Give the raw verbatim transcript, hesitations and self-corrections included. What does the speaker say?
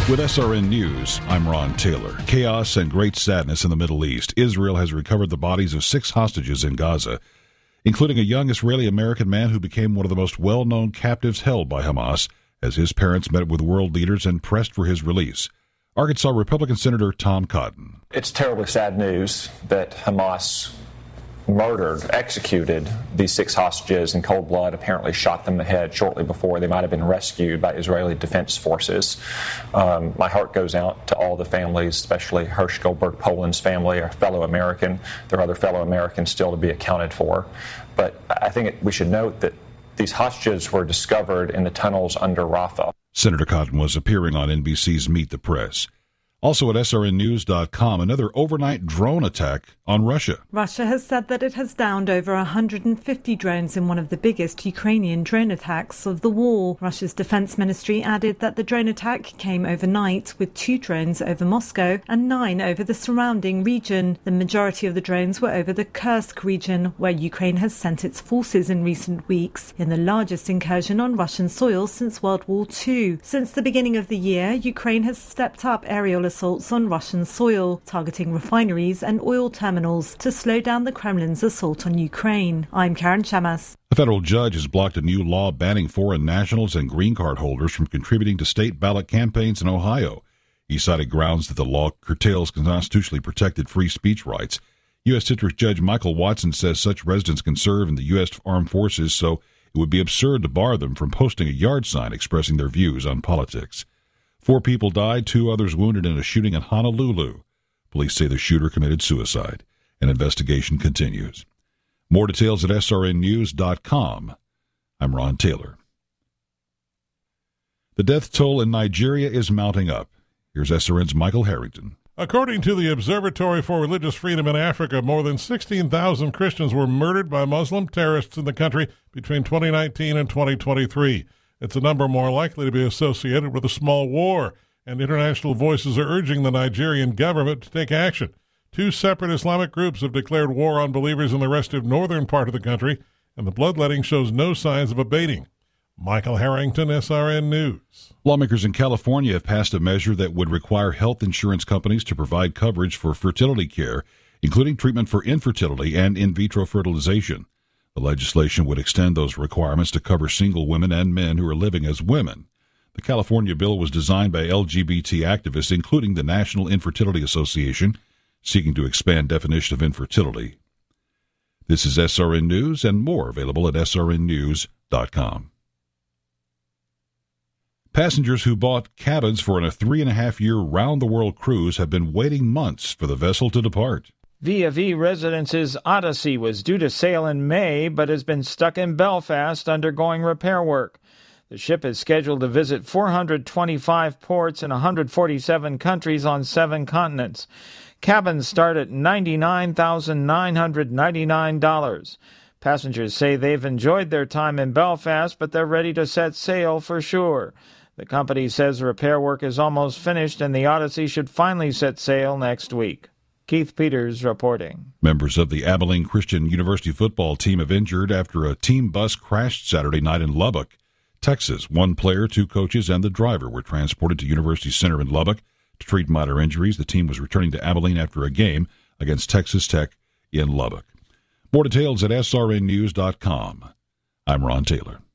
With S R N News, I'm Ron Taylor. Chaos and great sadness in the Middle East. Israel has recovered the bodies of six hostages in Gaza, including a young Israeli-American man who became one of the most well-known captives held by Hamas, as his parents met with world leaders and pressed for his release. Arkansas Republican Senator Tom Cotton. It's terribly sad news that Hamas murdered, executed these six hostages in cold blood, apparently shot them in the head shortly before they might have been rescued by Israeli Defense Forces. Um, my heart goes out to all the families, especially Hersh Goldberg Poland's family, a fellow American. There are other fellow Americans still to be accounted for. But I think it, we should note that these hostages were discovered in the tunnels under Rafah. Senator Cotton was appearing on N B C's Meet the Press. Also at S R N news dot com, another overnight drone attack on Russia. Russia has said that it has downed over one hundred fifty drones in one of the biggest Ukrainian drone attacks of the war. Russia's defense ministry added that the drone attack came overnight, with two drones over Moscow and nine over the surrounding region. The majority of the drones were over the Kursk region, where Ukraine has sent its forces in recent weeks, in the largest incursion on Russian soil since World War Two. Since the beginning of the year, Ukraine has stepped up aerial assaults on Russian soil, targeting refineries and oil terminals to slow down the Kremlin's assault on Ukraine. I'm Karen Chamas. A federal judge has blocked a new law banning foreign nationals and green card holders from contributing to state ballot campaigns in Ohio. He cited grounds that the law curtails constitutionally protected free speech rights. U S District Judge Michael Watson says such residents can serve in the U S Armed Forces, so it would be absurd to bar them from posting a yard sign expressing their views on politics. Four people died, two others wounded in a shooting in Honolulu. Police say the shooter committed suicide. An investigation continues. More details at S R N news dot com. I'm Ron Taylor. The death toll in Nigeria is mounting up. Here's S R N's Michael Harrington. According to the Observatory for Religious Freedom in Africa, more than sixteen thousand Christians were murdered by Muslim terrorists in the country between twenty nineteen and twenty twenty-three. It's a number more likely to be associated with a small war, and international voices are urging the Nigerian government to take action. Two separate Islamic groups have declared war on believers in the restive northern part of the country, and the bloodletting shows no signs of abating. Michael Harrington, S R N News. Lawmakers in California have passed a measure that would require health insurance companies to provide coverage for fertility care, including treatment for infertility and in vitro fertilization. The legislation would extend those requirements to cover single women and men who are living as women. The California bill was designed by L G B T activists, including the National Infertility Association, seeking to expand definition of infertility. This is S R N News, and more available at S R N news dot com. Passengers who bought cabins for a three-and-a-half-year round-the-world cruise have been waiting months for the vessel to depart. V of E Residences Odyssey was due to sail in May, but has been stuck in Belfast undergoing repair work. The ship is scheduled to visit four hundred twenty-five ports in one hundred forty-seven countries on seven continents. Cabins start at ninety-nine thousand nine hundred ninety-nine dollars. Passengers say they've enjoyed their time in Belfast, but they're ready to set sail for sure. The company says repair work is almost finished and the Odyssey should finally set sail next week. Keith Peters reporting. Members of the Abilene Christian University football team have injured after a team bus crashed Saturday night in Lubbock, Texas. One player, two coaches, and the driver were transported to University Center in Lubbock to treat minor injuries. The team was returning to Abilene after a game against Texas Tech in Lubbock. More details at S R N news dot com. I'm Ron Taylor.